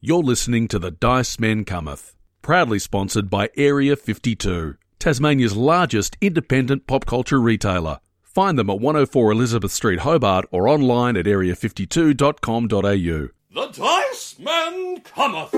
You're listening to The Dice Men Cometh, proudly sponsored by Area 52, Tasmania's largest independent pop culture retailer. Find them at 104 Elizabeth Street, Hobart, or online at area52.com.au. The Dice Man Cometh!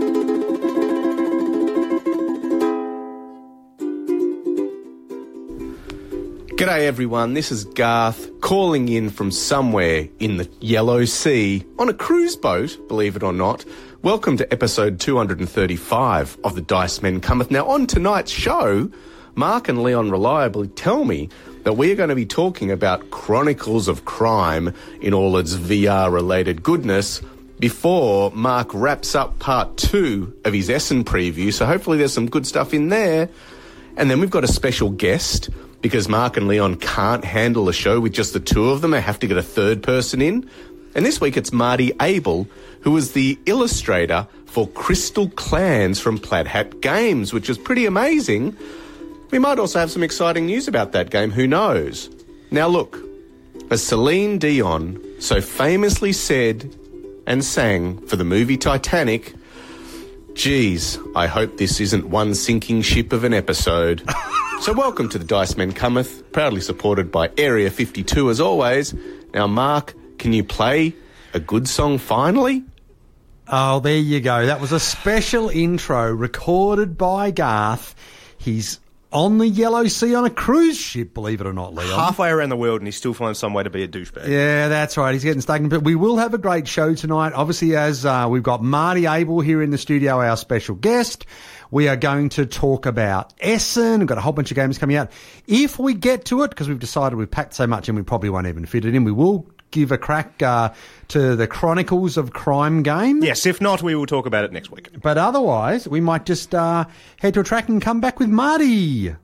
G'day everyone, this is Garth calling in from somewhere in the Yellow Sea on a cruise boat, believe it or not. Welcome to episode 235 of The Dice Men Cometh. Now on tonight's show, Mark and Leon reliably tell me that we are going to be talking about Chronicles of Crime in all its VR-related goodness before Mark wraps up part 2 of his Essen preview, so hopefully there's some good stuff in there. And then we've got a special guest, because Mark and Leon can't handle a show with just the two of them. They have to get a third person in. And this week it's Marty Abel, who is the illustrator for Crystal Clans from Plaid Hat Games, which is pretty amazing. We might also have some exciting news about that game, who knows? Now look, as Celine Dion so famously said and sang for the movie Titanic, geez, I hope this isn't one sinking ship of an episode. So welcome to The Dice Men Cometh, proudly supported by Area 52 as always. Now Mark, can you play a good song finally? Oh, there you go. That was a special intro recorded by Garth. He's on the Yellow Sea on a cruise ship, believe it or not, Leon. Halfway around the world and he still finds some way to be a douchebag. Yeah, that's right. He's getting stuck in. But we will have a great show tonight. Obviously, as we've got Marty Abel here in the studio, our special guest. We are going to talk about Essen. We've got a whole bunch of games coming out. If we get to it, because we've decided we've packed so much and we probably won't even fit it in, we will give a crack to the Chronicles of Crime game. Yes, if not, we will talk about it next week. But otherwise, we might just head to a track and come back with Marty.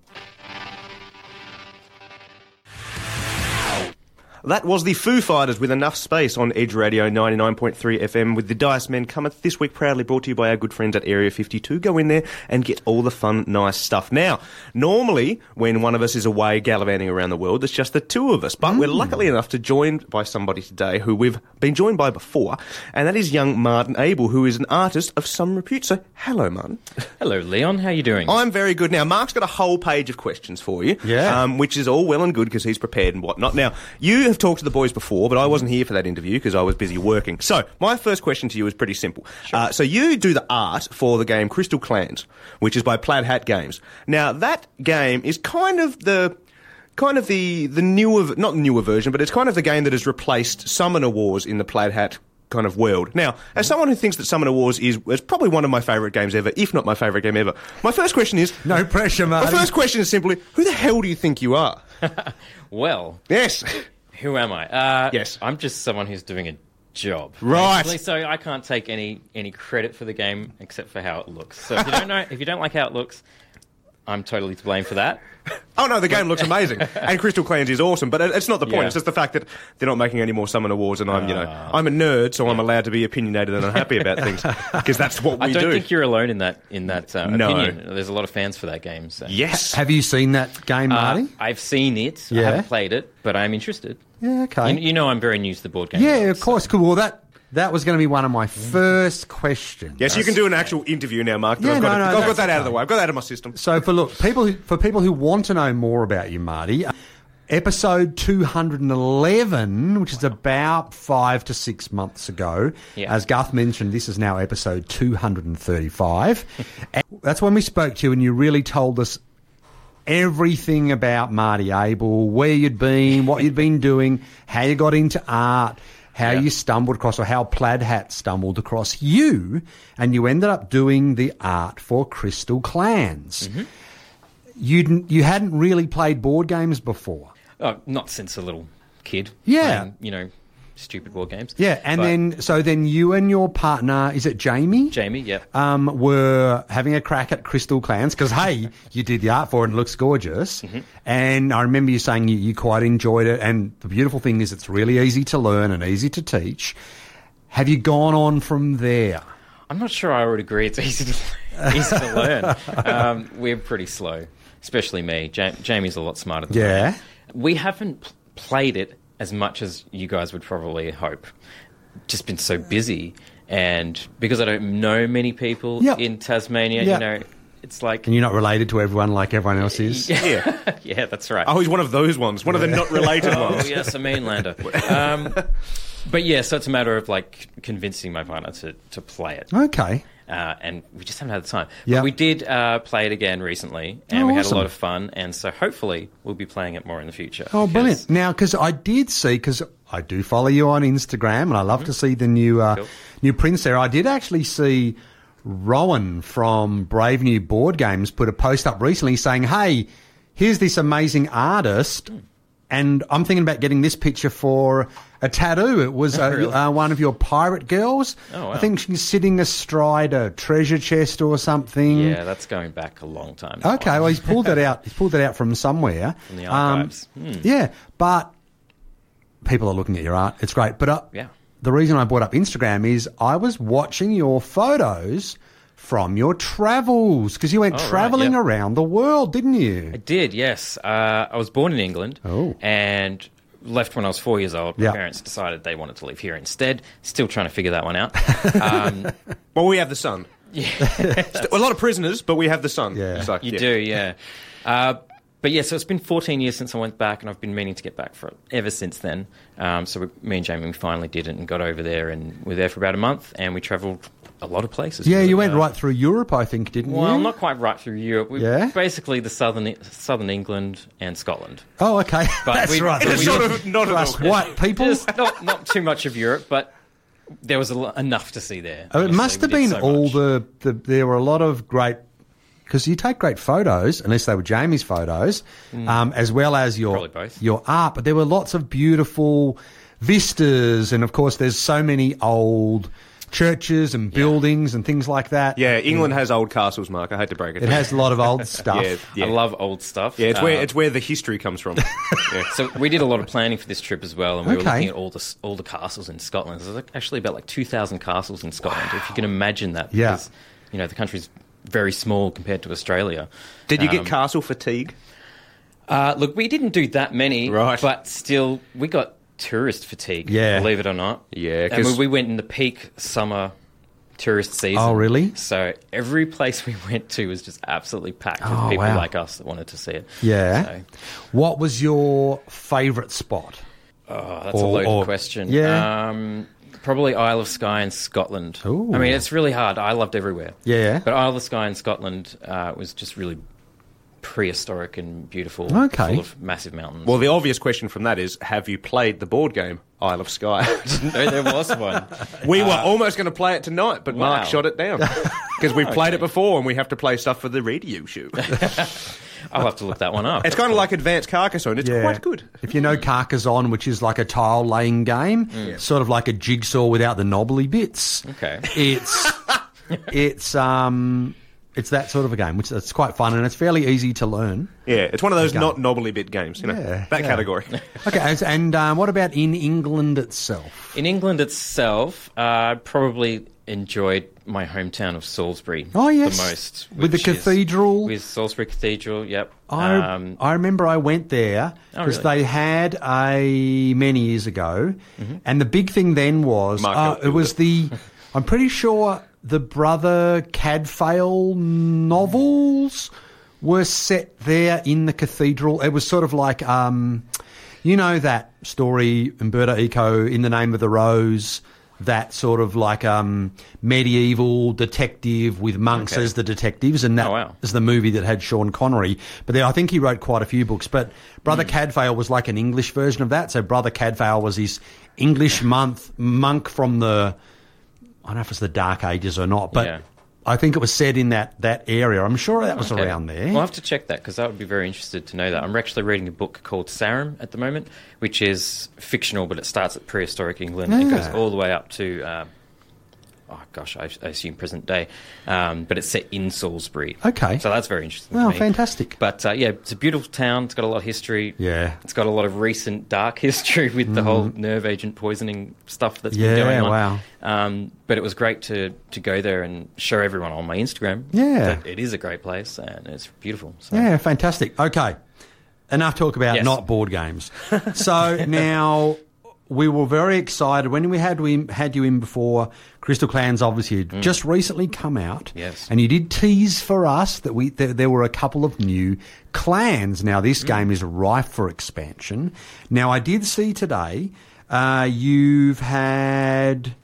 That was the Foo Fighters with Enough Space on Edge Radio 99.3 FM with The Dice Men Cometh. This week proudly brought to you by our good friends at Area 52. Go in there and get all the fun, nice stuff. Now, normally, when one of us is away gallivanting around the world, it's just the two of us. But we're luckily enough to joined by somebody today who we've been joined by before, and that is young Martin Abel, who is an artist of some repute. So, hello, Martin. Hello, Leon. How are you doing? I'm very good. Now, Mark's got a whole page of questions for you, which is all well and good because he's prepared and whatnot. Now, you have talked to the boys before, but I wasn't here for that interview because I was busy working. So, my first question to you is pretty simple. Sure. So, you do the art for the game Crystal Clans, which is by Plaid Hat Games. Now, that game is kind of the newer, not newer version, but it's kind of the game that has replaced Summoner Wars in the Plaid Hat kind of world. Now, as someone who thinks that Summoner Wars is probably one of my favourite games ever, if not my favourite game ever, my first question is... No pressure, Marty. My first question is simply, who the hell do you think you are? Well... Yes. Who am I? Yes. I'm just someone who's doing a job. Right. Actually, so I can't take any credit for the game except for how it looks. So if you don't like how it looks, I'm totally to blame for that. Oh, no, the game looks amazing. And Crystal Clans is awesome, but it's not the point. Yeah. It's just the fact that they're not making any more Summoner Wars, and I'm a nerd, so I'm allowed to be opinionated and unhappy about things, because that's what we do. I don't think you're alone in that opinion. There's a lot of fans for that game. So. Yes. Have you seen that game, Marty? I've seen it. Yeah. I haven't played it, but I'm interested. Yeah, okay. You know I'm very new to the board game. Yeah, world, of course. Cool. Well, that was going to be one of my first questions. Yes, you can do an actual interview now, Mark. Yeah, I've got that okay. out of the way. I've got that out of my system. So for people who want to know more about you, Marty, episode 211, which is about 5 to 6 months ago, as Garth mentioned, this is now episode 235. And that's when we spoke to you, and you really told us everything about Marty Abel, where you'd been, what you'd been doing, how you got into art, how you stumbled across, or how Plaid Hat stumbled across you, and you ended up doing the art for Crystal Clans. Mm-hmm. You hadn't really played board games before. Not since a little kid. Yeah. Playing, stupid board games. Yeah, and then you and your partner, is it Jamie? Jamie, yeah. Were having a crack at Crystal Clans because, hey, you did the art for it and it looks gorgeous. Mm-hmm. And I remember you saying you quite enjoyed it. And the beautiful thing is it's really easy to learn and easy to teach. Have you gone on from there? I'm not sure I would agree it's easy to learn. We're pretty slow, especially me. Jamie's a lot smarter than me. We haven't played it as much as you guys would probably hope. Just been so busy. And because I don't know many people in Tasmania, you know, it's like... And you're not related to everyone like everyone else is? Yeah, yeah, that's right. Oh, he's one of those ones. One of the not related ones. Oh, yes, a mainlander. But yeah, so it's a matter of like convincing my partner to play it. Okay. And we just haven't had the time. Yep. But we did play it again recently, and we had a lot of fun. And so hopefully we'll be playing it more in the future. Oh, brilliant. Now, because I did see, because I do follow you on Instagram, and I love to see the new prints there. I did actually see Rowan from Brave New Board Games put a post up recently saying, hey, here's this amazing artist, and I'm thinking about getting this picture for a tattoo. It was really? One of your pirate girls. Oh, wow. I think she's sitting astride a treasure chest or something. Yeah, that's going back a long time now. Okay, well, he's pulled that out. He's pulled that out from somewhere. From the archives. Yeah, but people are looking at your art. It's great. But the reason I brought up Instagram is I was watching your photos from your travels, because you went travelling around the world, didn't you? I did, yes. I was born in England and left when I was 4 years old. My parents decided they wanted to live here instead. Still trying to figure that one out. Well, we have the sun. Yeah. A lot of prisoners, but we have the sun. Yeah. So, You do, yeah. But yeah, so it's been 14 years since I went back, and I've been meaning to get back for ever since then. So me and Jamie, we finally did it and got over there, and we were there for about a month, and we travelled a lot of places. Yeah, you went right through Europe, I think, didn't you? Well, not quite right through Europe. Basically the southern England and Scotland. Oh, okay. But That's right. It's sort of not for us white people. Just not too much of Europe, but there was enough to see there. Oh, it must have been all the there were a lot of great, because you take great photos, unless they were Jamie's photos, as well as your art. But there were lots of beautiful vistas, and of course, there's so many old churches and buildings and things like that. Yeah, England has old castles, Mark. I hate to break it. It has a lot of old stuff. I love old stuff. Yeah, it's where the history comes from. So we did a lot of planning for this trip as well, and we were looking at all the castles in Scotland. There's actually about like 2,000 castles in Scotland, if you can imagine that. Because, you know, the country's very small compared to Australia. Did you get castle fatigue? Look, we didn't do that many, but still, we got tourist fatigue, believe it or not. Yeah, and we went in the peak summer tourist season. Oh, really? So every place we went to was just absolutely packed with people like us that wanted to see it. Yeah. So, what was your favourite spot? Oh, that's a loaded question. Yeah. Probably Isle of Skye in Scotland. Ooh. I mean, it's really hard. I loved everywhere. Yeah. But Isle of Skye in Scotland was just really prehistoric and beautiful, Okay. full of massive mountains. Well, the obvious question from that is, have you played the board game Isle of Skye? No, there was one. We were almost going to play it tonight, but Wow. Mark shot it down. Because we've played it before and we have to play stuff for the radio show. I'll have to look that one up. It's kind of like Advanced Carcassonne. It's quite good. If you know Carcassonne, which is like a tile-laying game, sort of like a jigsaw without the knobbly bits. Okay. It's that sort of a game, which it's quite fun, and it's fairly easy to learn. Yeah, it's one of those not knobbly bit games, you know, that category. Okay, and what about in England itself? In England itself, I probably enjoyed my hometown of Salisbury the most. With the cathedral? With Salisbury Cathedral, yep. I remember I went there because they had many years ago, and the big thing then was, it was I'm pretty sure the Brother Cadfael novels were set there in the cathedral. It was sort of like, you know that story, Umberto Eco, In the Name of the Rose, that sort of like medieval detective with monks as the detectives, and that is the movie that had Sean Connery. But I think he wrote quite a few books. But Brother Cadfael was like an English version of that. So Brother Cadfael was this English monk from the, I don't know if it's the Dark Ages or not, but I think it was set in that area. I'm sure that was around there. Well, I'll have to check that because I would be very interested to know that. I'm actually reading a book called Sarum at the moment, which is fictional, but it starts at prehistoric England and goes all the way up to, I assume present day. But it's set in Salisbury. Okay. So that's very interesting to me. Fantastic. But, it's a beautiful town. It's got a lot of history. Yeah. It's got a lot of recent dark history with the whole nerve agent poisoning stuff that's been going on. Wow. But it was great to go there and show everyone on my Instagram that it is a great place and it's beautiful. So. Yeah, fantastic. Okay. Enough talk about not board games. So now, we were very excited when we had you in before. Crystal Clans obviously had just recently come out. Yes. And you did tease for us that there were a couple of new clans. Now, this game is ripe for expansion. Now, I did see today you've had...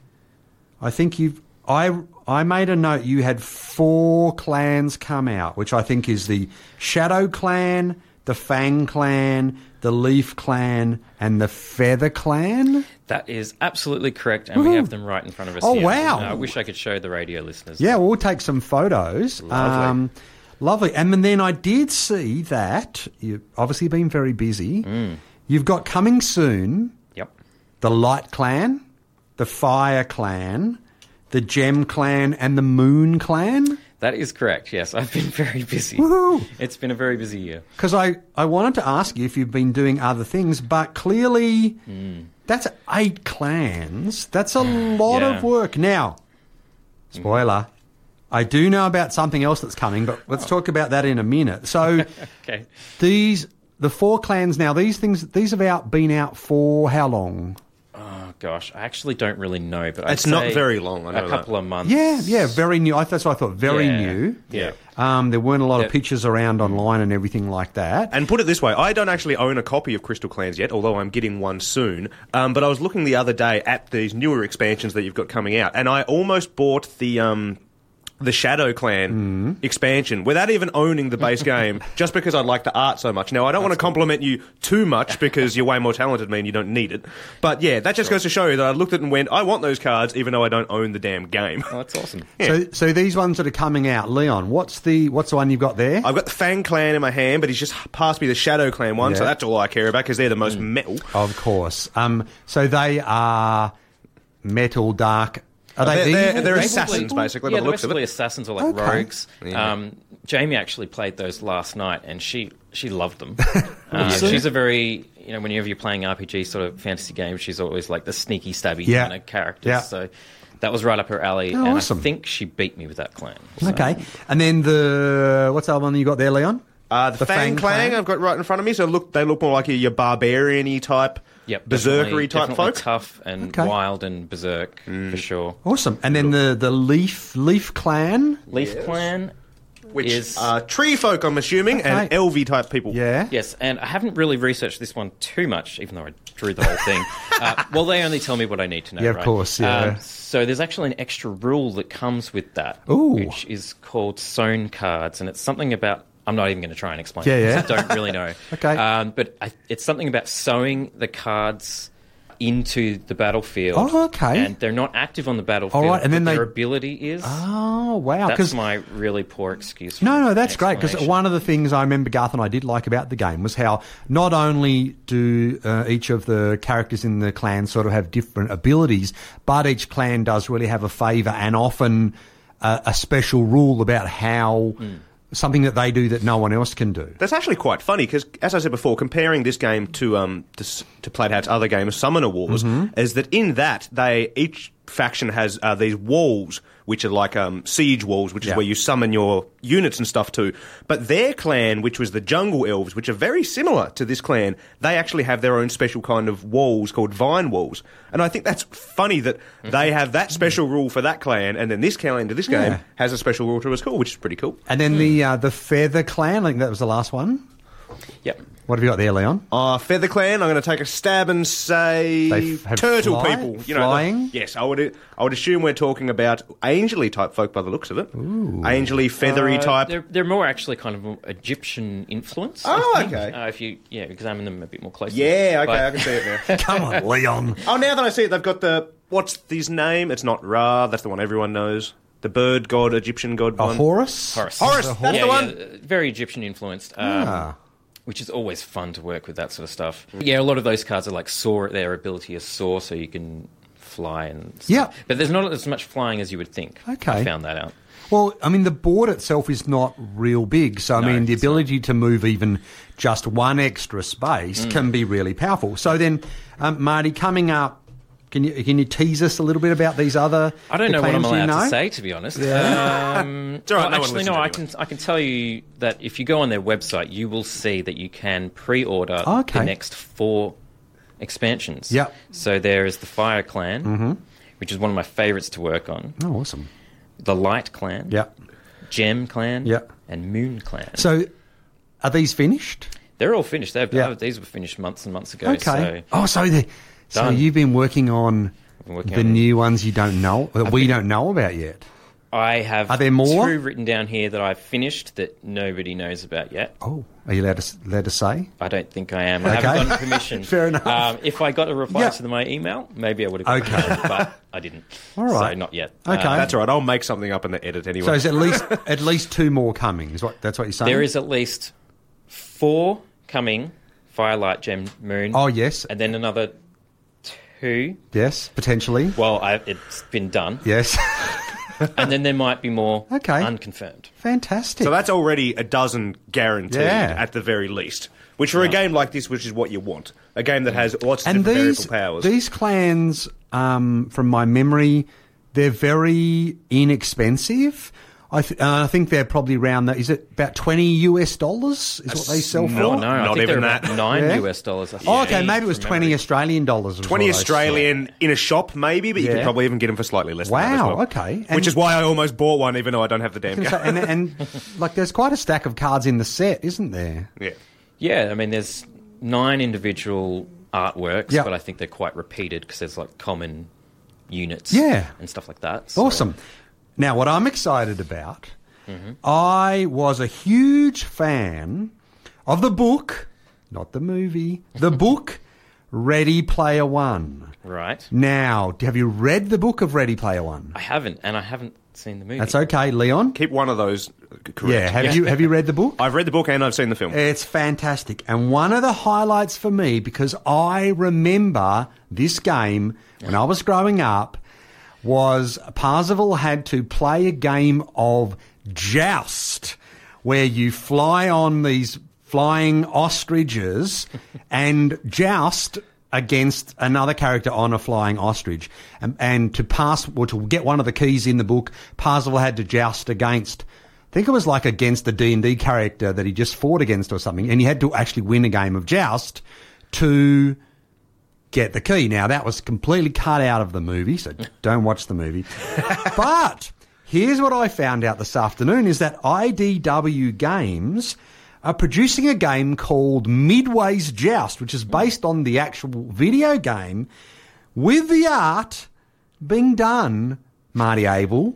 I made a note you had 4 clans come out, which I think is the Shadow Clan, the Fang Clan, the Leaf Clan, and the Feather Clan? That is absolutely correct, and we have them right in front of us here. Wow. I wish I could show the radio listeners. Yeah, we'll take some photos. Lovely. Lovely. And then I did see that you've obviously been very busy. You've got coming soon the Light Clan, the Fire Clan, the Gem Clan, and the Moon Clan. That is correct, yes. I've been very busy. Woohoo! It's been a very busy year. Because I wanted to ask you if you've been doing other things, but clearly that's 8 clans. That's a lot of work. Now, spoiler, I do know about something else that's coming, but let's talk about that in a minute. So okay. The 4 clans now, these have been out for how long? Oh, gosh. I actually don't really know, but it's not very long. I know a couple of months. Yeah, very new. That's what I thought, very new. Yeah. There weren't a lot of pictures around online and everything like that. And put it this way, I don't actually own a copy of Crystal Clans yet, although I'm getting one soon. But I was looking the other day at these newer expansions that you've got coming out, and I almost bought the Shadow Clan expansion without even owning the base game, just because I like the art so much. Now, I don't want to compliment you too much because you're way more talented than me and you don't need it. But yeah, that just goes to show you that I looked at it and went, I want those cards even though I don't own the damn game. Oh, that's awesome. Yeah. So these ones that are coming out, Leon, what's the one you've got there? I've got the Fang Clan in my hand, but he's just passed me the Shadow Clan one, so that's all I care about because they're the most metal. Of course. So they are metal, dark... They're assassins, basically. Yeah, by the they're looks of basically it. assassins or like rogues. Yeah. Jamie actually played those last night, and she loved them. She's a very, whenever you're playing RPG sort of fantasy games, she's always like the sneaky, stabby kind of characters. Yeah. So that was right up her alley, and awesome. I think she beat me with that clan. So. Okay. And then what's the other one you got there, Leon? The Fang Clan I've got right in front of me. So they look more like your barbarian-y type. Yep, berserkery type folk. Tough and wild and berserk for sure. Awesome. And then the Leaf Clan. Leaf Clan, which is tree folk, I'm assuming, and elvy type people. Yeah. Yes, and I haven't really researched this one too much, even though I drew the whole thing. Well, they only tell me what I need to know. Yeah, of course. Yeah. So there's actually an extra rule that comes with that, which is called sewn cards, and it's something about. I'm not even going to try and explain it because I don't really know. Okay. But it's something about sewing the cards into the battlefield. Oh, okay. And they're not active on the battlefield, all right, and then their ability is. Oh, wow. That's my really poor excuse for No, that's great, because one of the things I remember Garth and I did like about the game was how not only do each of the characters in the clan sort of have different abilities, but each clan does really have a favour and often a special rule about how... something that they do that no one else can do. That's actually quite funny because, as I said before, comparing this game to Plaid other game, Summoner Wars, is that in that each faction has these walls, which are like siege walls, which is where you summon your units and stuff to. But their clan, which was the Jungle Elves, which are very similar to this clan, they actually have their own special kind of walls called Vine Walls. And I think that's funny that they have that special rule for that clan, and then this clan to this game has a special rule to its call, which is pretty cool. And then the Feather Clan, I think that was the last one. Yep. What have you got there, Leon? Feather Clan, I'm going to take a stab and say turtle people. Flying? Yes, I would assume we're talking about angely type folk by the looks of it. Ooh. Angely, feathery type. They're more actually kind of Egyptian influence. Oh, I think. okay. If you examine them a bit more closely. Yeah, okay, I can see it now. Come on, Leon. Oh, now that I see it, they've got what's his name? It's not Ra, that's the one everyone knows. The bird god, Egyptian god one. Horus? Horus, that's the one. Yeah, very Egyptian influenced. Which is always fun to work with that sort of stuff. Yeah, a lot of those cards are like soar. Their ability is soar, so you can fly and stuff. Yeah. But there's not as much flying as you would think. Okay. I found that out. Well, I mean, the board itself is not real big, so the ability to move even just one extra space can be really powerful. So then, Marty, coming up, can you tease us a little bit about these other? I don't know what I'm allowed to say, to be honest. Yeah. I can tell you that if you go on their website, you will see that you can pre-order the next 4 expansions. Yep. So there is the Fire Clan, which is one of my favourites to work on. Oh, awesome. The Light Clan. Yep. Gem Clan. Yep. And Moon Clan. So, are these finished? They're all finished. Yeah. These were finished months and months ago. Okay. So So you've been working on the new ones you don't know, that we don't know about yet. I have Are there more? 2 written down here that I've finished that nobody knows about yet. Oh, are you allowed to say? I don't think I am. I haven't gotten permission. Fair enough. If I got a reply to my email, maybe I would have gotten permission, but I didn't. All right. So not yet. Okay. That's all right. I'll make something up in the edit anyway. So is at least 2 more coming? That's what you're saying? There is at least 4 coming, Firelight, Gem, Moon. Oh, yes. And then another 2. Yes, potentially. Well, it's been done. Yes. And then there might be more Okay. unconfirmed. Fantastic. So that's already a dozen guaranteed Yeah. at the very least. Which for a game like this, which is what you want. A game that has lots of different variable powers. These clans, from my memory, they're very inexpensive. I think they're probably around is it about $20 is what they sell for? No, I Not think even they're that. about $9 Yeah? US. I think. Oh, okay, maybe it was From 20 memory. Australian dollars. 20 Australian in a shop, maybe, but you Yeah. could probably even get them for slightly less than that as Wow, well. okay. And- Which is why I almost bought one, even though I don't have the damn game. and like, there's quite a stack of cards in the set, isn't there? Yeah. Yeah, I mean, there's 9 individual artworks, Yeah. but I think they're quite repeated because there's like common units Yeah. and stuff like that. So, Awesome. Now, what I'm excited about, I was a huge fan of the book, not the movie, the book Ready Player One. Right. Now, have you read the book of Ready Player One? I haven't, and I haven't seen the movie. That's okay, Leon. Keep one of those correct. Yeah, have you read the book? I've read the book and I've seen the film. It's fantastic. And one of the highlights for me, because I remember this game when I was growing up, was Parzival had to play a game of Joust, where you fly on these flying ostriches and joust against another character on a flying ostrich. And to pass, or to get one of the keys in the book, Parzival had to joust against, I think it was like against the D&D character that he just fought against or something, and he had to actually win a game of joust to get the key. Now, that was completely cut out of the movie, so don't watch the movie. But here's what I found out this afternoon, is that IDW Games are producing a game called Midway's Joust, which is based on the actual video game, with the art being done, Marty Abel,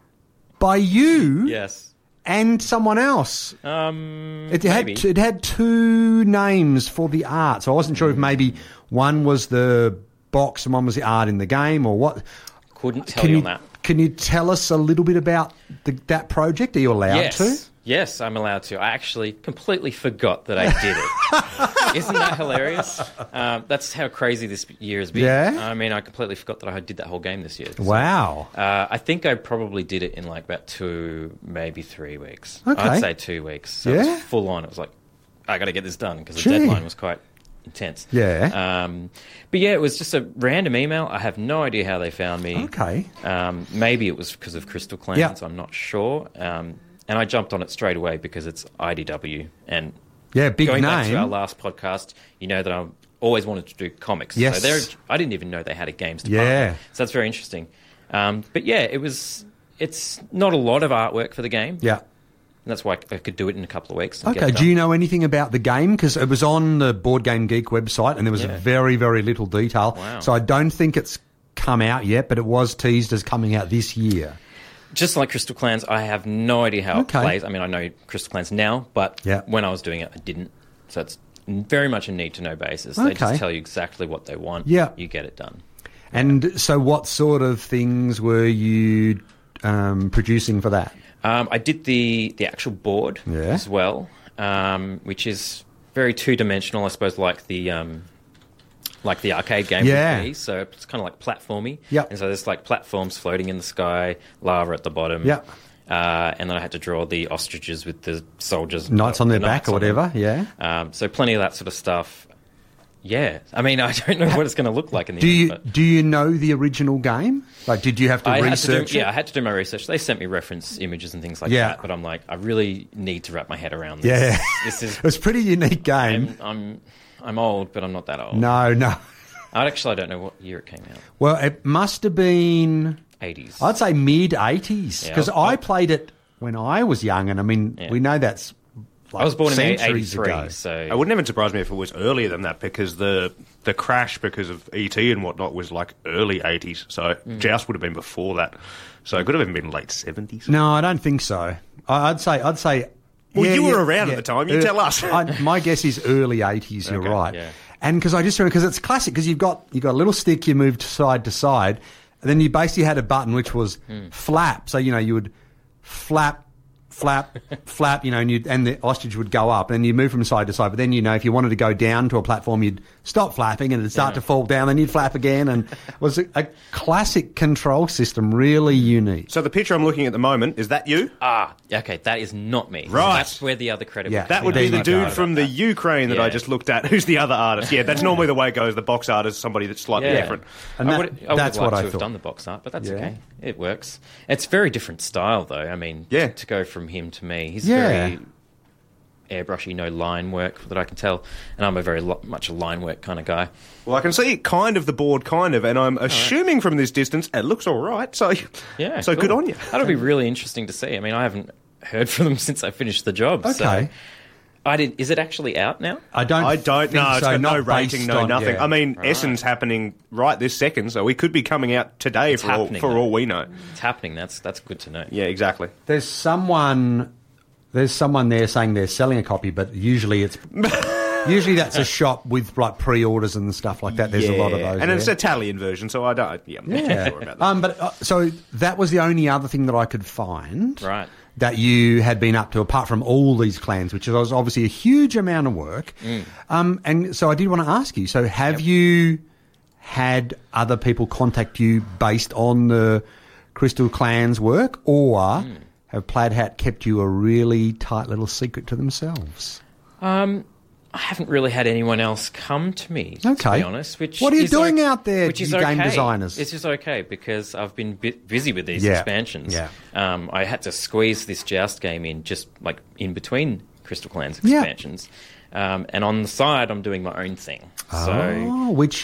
by you Yes. and someone else. Maybe. It had 2 names for the art, so I wasn't sure if maybe one was the box and one was the art in the game, or what. Couldn't tell you on that. Can you tell us a little bit about that project? Are you allowed to? Yes, I'm allowed to. I actually completely forgot that I did it. Isn't that hilarious? That's how crazy this year has been. Yeah? I mean, I completely forgot that I did that whole game this year. So, Wow. I think I probably did it in like about 2, maybe 3 weeks. Okay. I'd say 2 weeks. So it Yeah? was full on. It was like, I got to get this done because the Gee. deadline was quite intense. Yeah. But yeah, it was just a random email. I have no idea how they found me. Okay. Maybe it was because of Crystal Clans. Yeah. I'm not sure. And I jumped on it straight away because it's IDW. And Yeah, big going name. back to our last podcast, you know that I always wanted to do comics. Yes. So I didn't even know they had a games department. Yeah. So that's very interesting. But yeah, it's not a lot of artwork for the game. Yeah. And that's why I could do it in a couple of weeks. And get Okay, it do you done. know anything about the game? Because it was on the Board Game Geek website and there was Yeah. very, very little detail. Wow. So I don't think it's come out yet, but it was teased as coming out this year. Just like Crystal Clans, I have no idea how Okay. it plays. I mean, I know Crystal Clans now, but Yeah. when I was doing it, I didn't. So it's very much a need-to-know basis. They Okay. just tell you exactly what they want. Yeah. You get it done. And so what sort of things were you producing for that? I did the actual board Yeah. as well, which is very two-dimensional, I suppose, like the arcade game Yeah. would be. So it's kind of like platformy. Yep. And so there's like platforms floating in the sky, lava at the bottom. Yep. And then I had to draw the ostriches with the soldiers. Knights on their the back knights or on them. whatever, yeah. So plenty of that sort of stuff. Yeah. I mean, I don't know what it's going to look like in the end. But Do you know the original game? Like, did you have to research it? I had to do my research. They sent me reference images and things like Yeah. that. But I'm like, I really need to wrap my head around this. Yeah. This is... It was a pretty unique game. I'm old, but I'm not that old. No. I don't know what year it came out. Well, it must have been 80s. I'd say mid-80s, because Yeah, I played it when I was young, and I mean, we know that's like I was born in centuries 83, ago. so... It wouldn't even surprise me if it was earlier than that, because the crash because of E.T. and whatnot was like early 80s, so Joust would have been before that. So it could have even been late 70s. No, I don't think so. I'd say. Well, you were around at the time. You tell us. My guess is early 80s. You're right. yeah. And because I just remember, because it's classic, because you've got a little stick, you moved side to side, and then you basically had a button which was flap. So you would flap, flap, and the ostrich would go up, and you move from side to side. But then if you wanted to go down to a platform, you'd stop flapping, and it'd start to fall down, then you'd flap again, and it was a classic control system, really unique. So the picture I'm looking at the moment, is that you? Okay, that is not me. Right. That's where the other credit would That would be the dude from the Ukraine that I Yeah. just looked at, who's the other artist. Yeah, that's normally the way it goes. The box art is somebody that's slightly different. And I would that's like what I to have thought. done the box art, but that's okay. It works. It's very different style, though. I mean, to go from him to me, he's very airbrushy, no line work that I can tell, and I'm a very much a line work kind of guy. Well, I can see kind of the board, and I'm assuming from this distance it looks all right. So, Yeah, so cool. good on you. That'll be really interesting to see. I mean, I haven't heard from them since I finished the job. Okay. So is it actually out now? I don't know. It's got no rating, no nothing. Yeah. I mean, Essen's happening right this second, so we could be coming out today for all we know. It's happening. That's good to know. Yeah, exactly. There's someone there saying they're selling a copy, but usually usually that's a shop with like pre-orders and stuff like that. There's a lot of those, and it's an Italian version, so I'm not too sure about that. But so that was the only other thing that I could find. Right. That you had been up to, apart from all these clans, which was obviously a huge amount of work. And so I did want to ask you, so have you had other people contact you based on the Crystal Clan's work, or have Plaid Hat kept you a really tight little secret to themselves? I haven't really had anyone else come to me, to be honest. What are you doing out there, which is you game okay. designers? It's just okay, because I've been busy with these expansions. Yeah. I had to squeeze this Joust game in just like in between Crystal Clan's expansions. And on the side, I'm doing my own thing. Which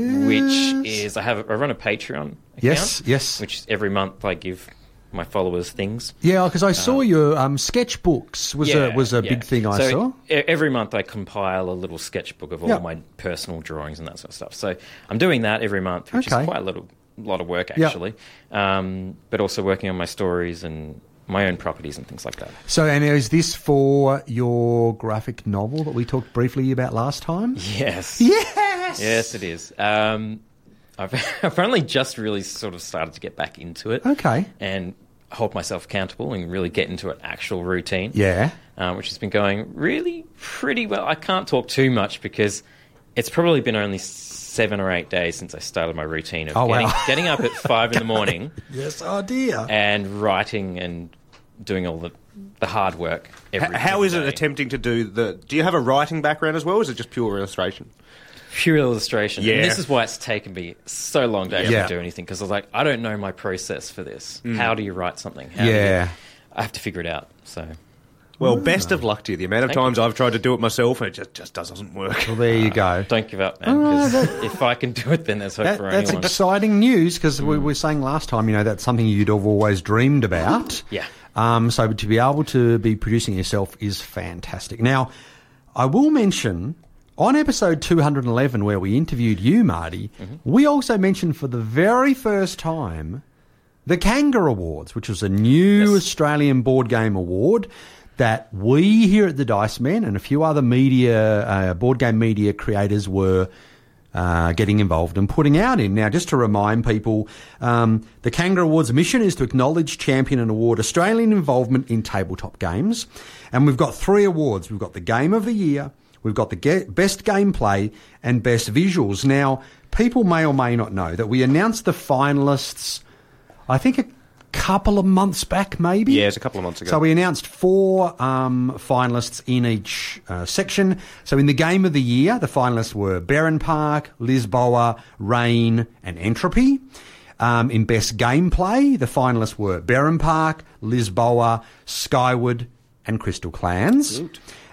is I run a Patreon account. Yes. Which every month I give my followers things. Yeah, because I saw your sketchbooks was a big thing I saw. Every month I compile a little sketchbook of all my personal drawings and that sort of stuff. So I'm doing that every month, which is quite a lot of work actually. But also working on my stories and my own properties and things like that. So, and is this for your graphic novel that we talked briefly about last time? Yes. Yes, it is. I've only just really sort of started to get back into it. Okay. And hold myself accountable and really get into an actual routine. Yeah. Which has been going really pretty well. I can't talk too much because it's probably been only 7 or 8 days since I started my routine of getting up at 5 in the morning. Yes, oh dear. And writing and doing all the hard work every How is it day. attempting to do do you have a writing background as well, or is it just pure illustration? Pure illustration. Yeah. And this is why it's taken me so long to actually do anything, because I was like, I don't know my process for this. How do you write something? I have to figure it out. So, well, best of luck to you. The amount of times I've tried to do it myself and it just doesn't work. Well, there you go. Don't give up, man, because if I can do it, then there's hope for anyone. That's exciting news, because we were saying last time, that's something you'd have always dreamed about. Yeah. So to be able to be producing yourself is fantastic. Now, I will mention, on episode 211, where we interviewed you, Marty, we also mentioned for the very first time the Kanga Awards, which was a new Australian board game award that we here at the Dice Men and a few other media, board game media creators were getting involved and putting out in. Now, just to remind people, the Kanga Awards mission is to acknowledge, champion and award Australian involvement in tabletop games. And we've got 3 awards. We've got the Game of the Year, we've got the Best Gameplay and Best Visuals. Now, people may or may not know that we announced the finalists, I think, a couple of months back, maybe? Yeah, it's a couple of months ago. So we announced 4 finalists in each section. So in the Game of the Year, the finalists were Berrin Park, Lisboa, Rain and Entropy. In Best Gameplay, the finalists were Berrin Park, Lisboa, Skyward and Crystal Clans.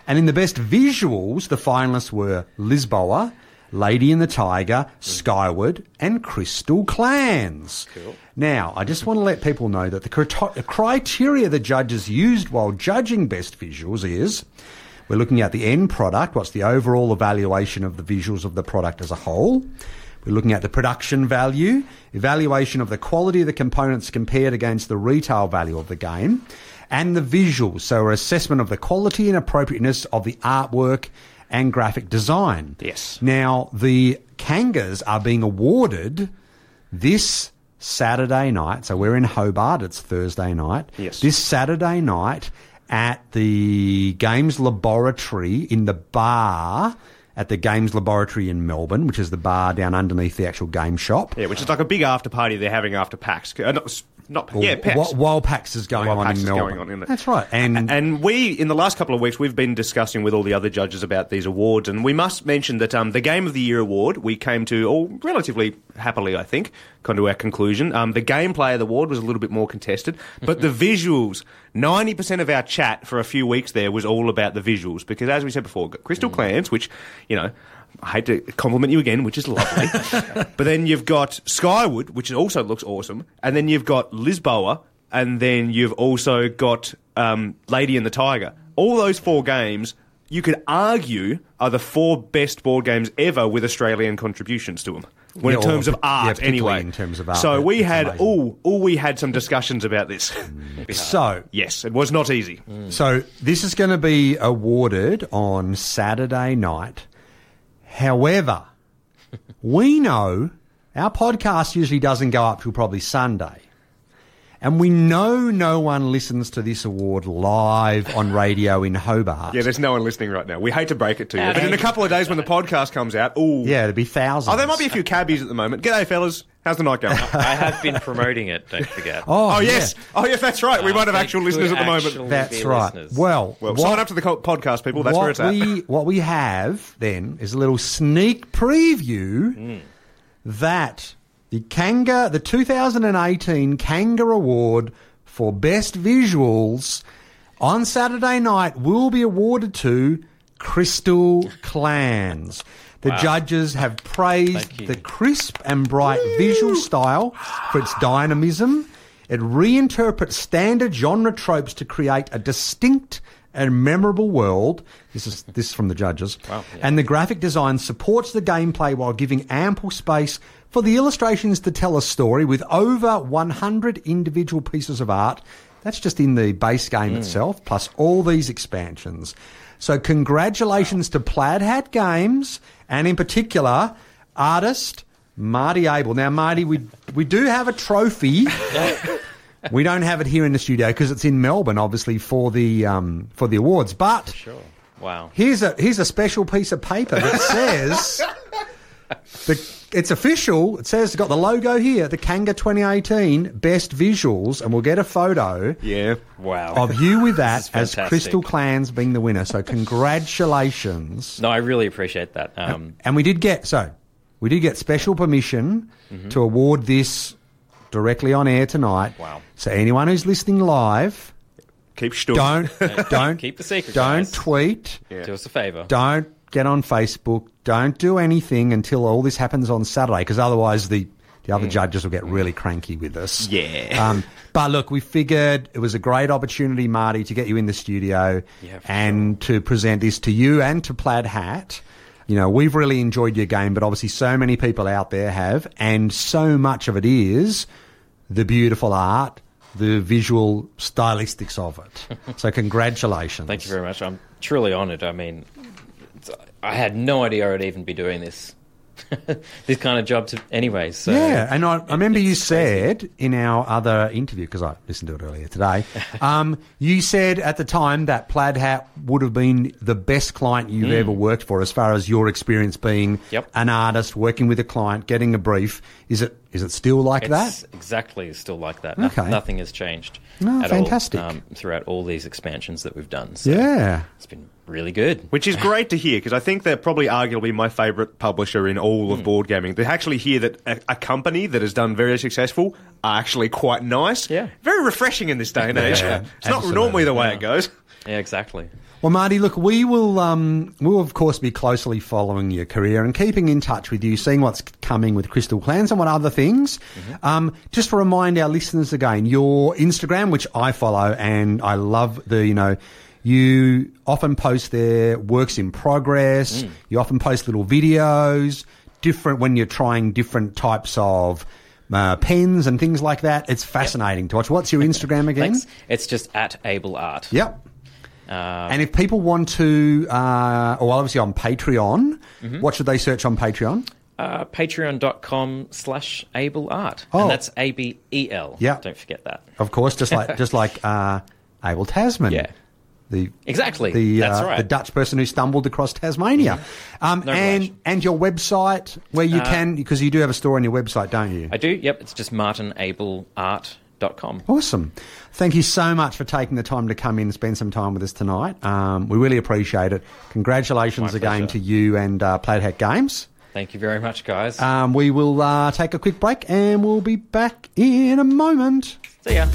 And in the best visuals, the finalists were Lisboa, Lady and the Tiger, Skyward, and Crystal Clans. Cool. Now, I just want to let people know that the criteria the judges used while judging best visuals is, we're looking at the end product, what's the overall evaluation of the visuals of the product as a whole. We're looking at the production value, evaluation of the quality of the components compared against the retail value of the game, and the visuals, so an assessment of the quality and appropriateness of the artwork and graphic design. Yes. Now, the Kangas are being awarded this Saturday night. So we're in Hobart. It's Thursday night. Yes. This Saturday night at the Games Laboratory in the bar at the Games Laboratory in Melbourne, which is the bar down underneath the actual game shop. Yeah, which is like a big after party they're having after PAX. PAX. While PAX is going on in Melbourne. Isn't it? That's right. And we, in the last couple of weeks, we've been discussing with all the other judges about these awards, and we must mention that the Game of the Year award we came to all relatively happily, I think, come to our conclusion. The Gameplay of the award was a little bit more contested, but the visuals, 90% of our chat for a few weeks there was all about the visuals, because as we said before, Crystal Clans, which, you know, I hate to compliment you again, which is lovely. But then you've got Skyward, which also looks awesome. And then you've got Lisboa. And then you've also got Lady and the Tiger. All those 4 games, you could argue, are the 4 best board games ever with Australian contributions to them. In terms of art, anyway. In terms of art. So we had we had some discussions about this. So yes, it was not easy. So this is going to be awarded on Saturday night. However, we know our podcast usually doesn't go up till probably Sunday. And we know no one listens to this award live on radio in Hobart. Yeah, there's no one listening right now. We hate to break it to you. But in a couple of days when the podcast comes out, yeah, there'll be thousands. Oh, there might be a few cabbies at the moment. G'day, fellas. How's the night going? I have been promoting it, don't forget. Oh, yes. Yeah. Oh, yes, that's right. We might have actual listeners at the moment. That's right. Listeners. Well, sign up to the podcast, people. That's where it's at. What we have, then, is a little sneak preview that the 2018 Kanga Award for Best Visuals on Saturday night will be awarded to Crystal Clans. The judges have praised the crisp and bright visual style for its dynamism. It reinterprets standard genre tropes to create a distinct and memorable world. This is from the judges. Wow, yeah. And the graphic design supports the gameplay while giving ample space for the illustrations to tell a story with over 100 individual pieces of art. That's just in the base game itself, plus all these expansions. So congratulations to Plaid Hat Games, and in particular, artist Marty Abel. Now, Marty, we do have a trophy. We don't have it here in the studio because it's in Melbourne, obviously, for the awards. But sure. Wow. Here's a special piece of paper that says it's official. It says it's got the logo here, the Kanga 2018 Best Visuals, and we'll get a photo. Yeah. Wow. Of you with that as fantastic. Crystal Clans being the winner. So congratulations. No, I really appreciate that. And we did get special permission to award this directly on air tonight. Wow. So anyone who's listening live, keep still. Don't keep the secret. Don't guys. tweet. Yeah. Do us a favour. Don't get on Facebook. Don't do anything until all this happens on Saturday, because otherwise the other judges will get really cranky with us. Yeah. But look, we figured it was a great opportunity, Marty, to get you in the studio and to present this to you and to Plaid Hat. You know, we've really enjoyed your game, but obviously so many people out there have, and so much of it is the beautiful art, the visual stylistics of it. So congratulations. Thank you very much. I'm truly honoured. I mean, I had no idea I'd even be doing this kind of job anyway. So yeah, and I remember you said in our other interview, because I listened to it earlier today, you said at the time that Plaid Hat would have been the best client you've ever worked for, as far as your experience being an artist, working with a client, getting a brief. Is it still like that? It's exactly still like that. Okay. Nothing has changed at fantastic. All throughout all these expansions that we've done. So yeah. It's been really good. Which is great to hear, because I think they're probably arguably my favourite publisher in all of board gaming. They actually hear that a company that has done very successful are actually quite nice. Yeah. Very refreshing in this day and age. Yeah, it's not normally the way it goes. Yeah, exactly. Well, Marty, look, we'll of course be closely following your career and keeping in touch with you, seeing what's coming with Crystal Clans and what other things. Mm-hmm. Just to remind our listeners again, your Instagram, which I follow, and I love you often post there works in progress. You often post little videos, different when you're trying different types of pens and things like that. It's fascinating to watch. What's your Instagram again? Thanks. It's just @AbleArt. Yep. And if people want to, obviously on Patreon, what should they search on Patreon? Patreon.com/AbleArt. Oh. And that's ABEL. Yeah. Don't forget that. Of course, just like Abel Tasman. Yeah. Exactly. That's right. The Dutch person who stumbled across Tasmania. And your website where you can, because you do have a store on your website, don't you? I do, yep. It's just martinableart.com. Awesome. Thank you so much for taking the time to come in and spend some time with us tonight. We really appreciate it. Congratulations again to you and Plaid Hat Games. Thank you very much, guys. We will take a quick break and we'll be back in a moment. See ya.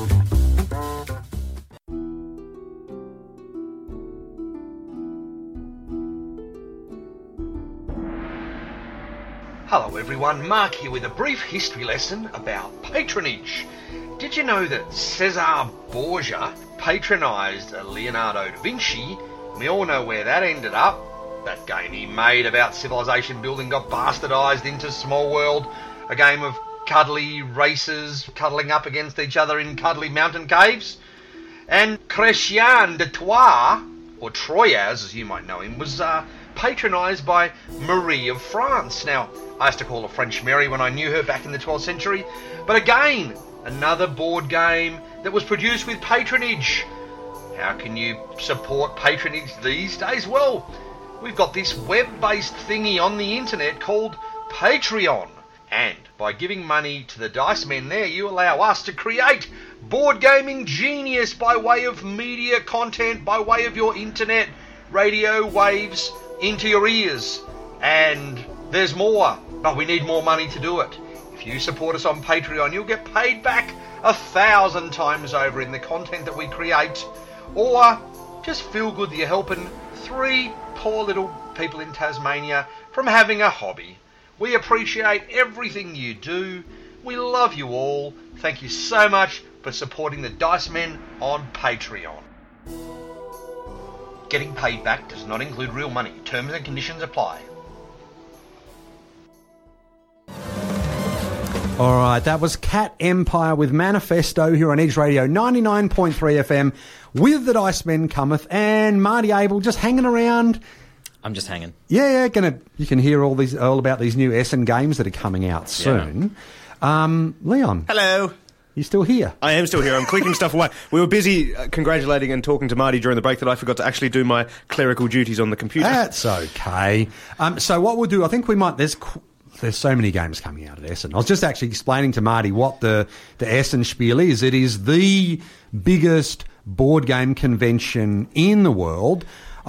Hello everyone, Mark here with a brief history lesson about patronage. Did you know that Cesar Borgia patronised Leonardo da Vinci? We all know where that ended up. That game he made about civilization building got bastardised into Small World, a game of cuddly races cuddling up against each other in cuddly mountain caves. And Chrétien de Troyes, or Troyes as you might know him, was patronised by Marie of France. Now, I used to call her French Mary when I knew her back in the 12th century. But again, another board game that was produced with patronage. How can you support patronage these days? Well, we've got this web-based thingy on the internet called Patreon. And by giving money to the Dice Men there, you allow us to create board gaming genius by way of media content, by way of your internet radio waves into your ears. And there's more, but we need more money to do it. If you support us on Patreon, you'll get paid back 1,000 times over in the content that we create. Or just feel good that you're helping 3 poor little people in Tasmania from having a hobby. We appreciate everything you do. We love you all. Thank you so much for supporting the Dice Men on Patreon. Getting paid back does not include real money. Terms and conditions apply. All right, that was Cat Empire with Manifesto here on Edge Radio 99.3 FM with the Dice Men Cometh and Marty Abel just hanging around. I'm just hanging. Yeah, you can hear all about these new Essen games that are coming out soon. Yeah. Leon. Hello. You still here? I am still here. I'm clicking stuff away. We were busy congratulating and talking to Marty during the break that I forgot to actually do my clerical duties on the computer. That's okay. So what we'll do, I think we might... There's so many games coming out at Essen. I was just actually explaining to Marty what the Essen Spiel is. It is the biggest board game convention in the world.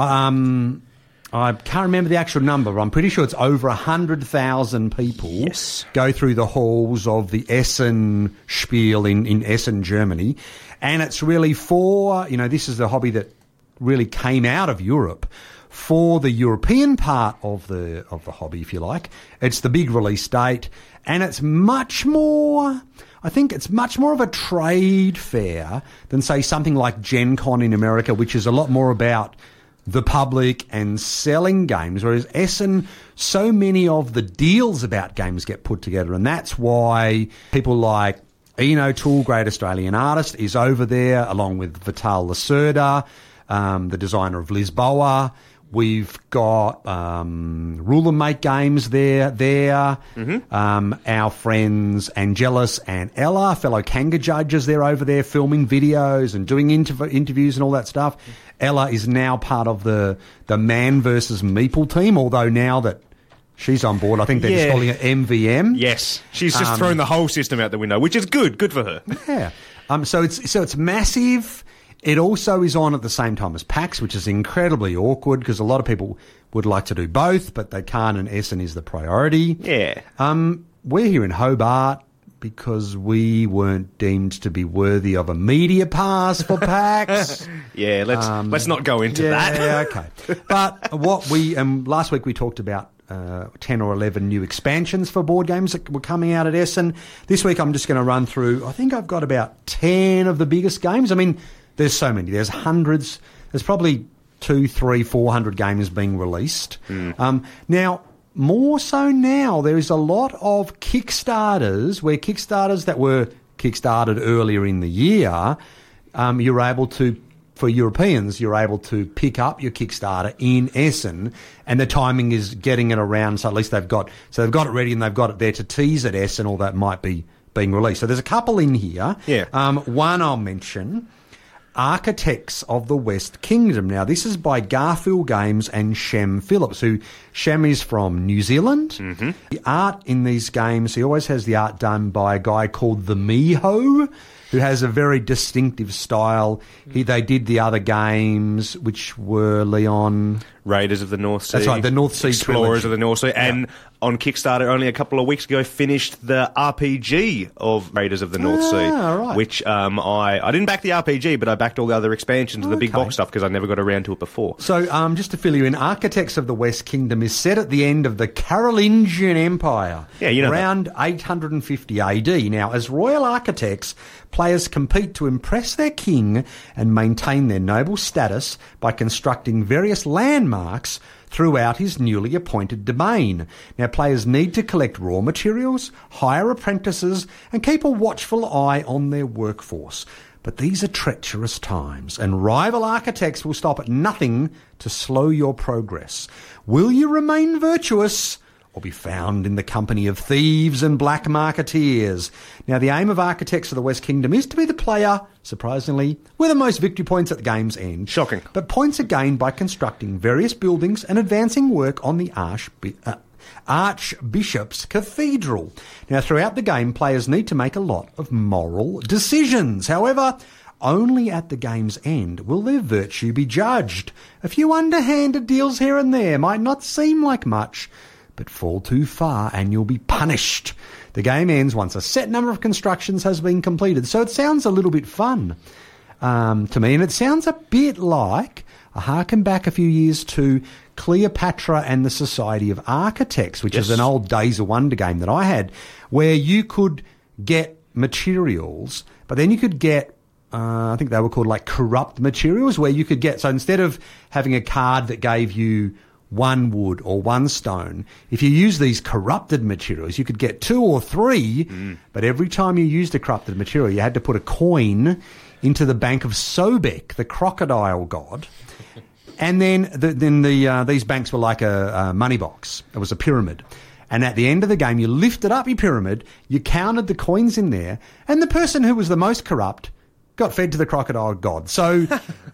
I can't remember the actual number, but I'm pretty sure it's over 100,000 people go through the halls of the Essen Spiel in Essen, Germany. And it's really for, this is the hobby that really came out of Europe. For the European part of the hobby, if you like, it's the big release date, and it's much more... I think it's much more of a trade fair than, say, something like Gen Con in America, which is a lot more about the public and selling games, whereas Essen, so many of the deals about games get put together, and that's why people like Ian O'Toole, great Australian artist, is over there, along with Vital Lacerda, the designer of Lisboa. We've got Rule and Make Games there. Mm-hmm. Our friends Angelus and Ella, fellow Kanga judges, they're over there filming videos and doing interviews and all that stuff. Ella is now part of the Man vs. Meeple team, although now that she's on board, I think they're just calling it MVM. Yes, she's just thrown the whole system out the window, which is good for her. Yeah. So it's massive. It also is on at the same time as PAX, which is incredibly awkward because a lot of people would like to do both, but they can't, and Essen is the priority. Yeah. We're here in Hobart. because we weren't deemed to be worthy of a media pass for PAX. Yeah, let's not go into that. Yeah, okay. But last week we talked about 10 or 11 new expansions for board games that were coming out at Essen. This week I'm just going to run through, I think I've got about 10 of the biggest games. I mean, there's so many. There's hundreds. There's probably 200, 300, 400 games being released. Now, more so now, there is a lot of Kickstarters where Kickstarters that were kickstarted earlier in the year, you're able to, for Europeans, you're able to pick up your Kickstarter in Essen, and the timing is getting it around, so at least they've got it ready and they've got it there to tease at Essen, or that might be being released. So there's a couple in here. Yeah. One I'll mention, Architects of the West Kingdom. Now, this is by Garfield Games and Shem Phillips, who Shem is from New Zealand. Mm-hmm. The art in these games, he always has the art done by a guy called the Miho, who has a very distinctive style. They did the other games, which were, Leon... Raiders of the North Sea. That's right, the North Sea Explorers trilogy. of the North Sea. Yeah. And on Kickstarter only a couple of weeks ago finished the RPG of Raiders of the North Sea. Right. Which I didn't back the RPG, but I backed all the other expansions and the big box stuff because I never got around to it before. So just to fill you in, Architects of the West Kingdom is set at the end of the Carolingian Empire. Yeah, you know around 850 AD. Now, as royal architects, players compete to impress their king and maintain their noble status by constructing various landmarks throughout his newly appointed domain. Now, players need to collect raw materials, hire apprentices, and keep a watchful eye on their workforce. But these are treacherous times, and rival architects will stop at nothing to slow your progress. Will you remain virtuous, or be found in the company of thieves and black marketeers? Now, the aim of Architects of the West Kingdom is to be the player, surprisingly, with the most victory points at the game's end. Shocking. But points are gained by constructing various buildings and advancing work on the Archbishop's Cathedral. Now, throughout the game, players need to make a lot of moral decisions. However, only at the game's end will their virtue be judged. A few underhanded deals here and there might not seem like much, but fall too far and you'll be punished. The game ends once a set number of constructions has been completed. So it sounds a little bit fun to me, and it sounds a bit like a harken back a few years to Cleopatra and the Society of Architects, which is an old Days of Wonder game that I had, where you could get materials, but then you could get I think they were called like corrupt materials, where you could get, so instead of having a card that gave you one wood or one stone, if you use these corrupted materials, you could get 2 or 3, but every time you used a corrupted material, you had to put a coin into the bank of Sobek, the crocodile god. And then these banks were like a money box. It was a pyramid. And at the end of the game, you lifted up your pyramid, you counted the coins in there, and the person who was the most corrupt got fed to the crocodile god. So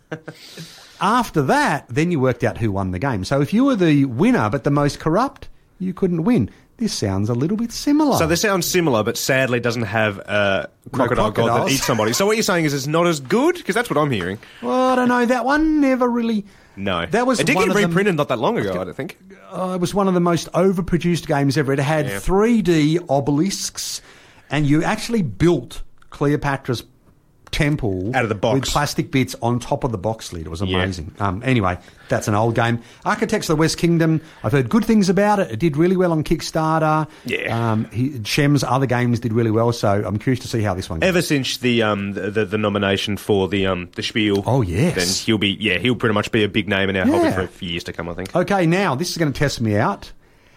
after that, then you worked out who won the game. So if you were the winner but the most corrupt, you couldn't win. This sounds a little bit similar. So this sounds similar, but sadly doesn't have a crocodile god that eats somebody. So what you're saying is it's not as good? Because that's what I'm hearing. Well, I don't know. That one never really... No. That was it did get reprinted not that long ago, I don't think. It was one of the most overproduced games ever. It had 3D obelisks, and you actually built Cleopatra's temple out of the box with plastic bits on top of the box lid. It was amazing. Anyway, that's an old game. Architects of the West Kingdom, I've heard good things about it. It did really well on Kickstarter. Shem's other games did really well, so I'm curious to see how this one goes. Ever since the nomination for the Spiel, oh yes, then he'll pretty much be a big name in our hobby for years to come, I think. Okay, now this is going to test me out.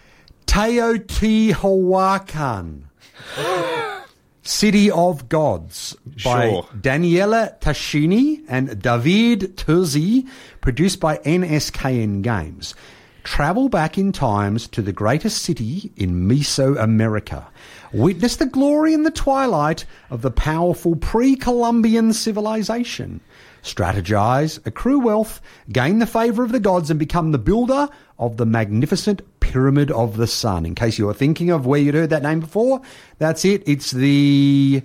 Teotihuacan. City of Gods by Daniela Tascini and David Terzi, produced by NSKN Games. Travel back in times to the greatest city in Mesoamerica. Witness the glory and the twilight of the powerful pre-Columbian civilization. Strategize, accrue wealth, gain the favour of the gods, and become the builder of the magnificent Pyramid of the Sun. In case you were thinking of where you'd heard that name before, that's it. It's the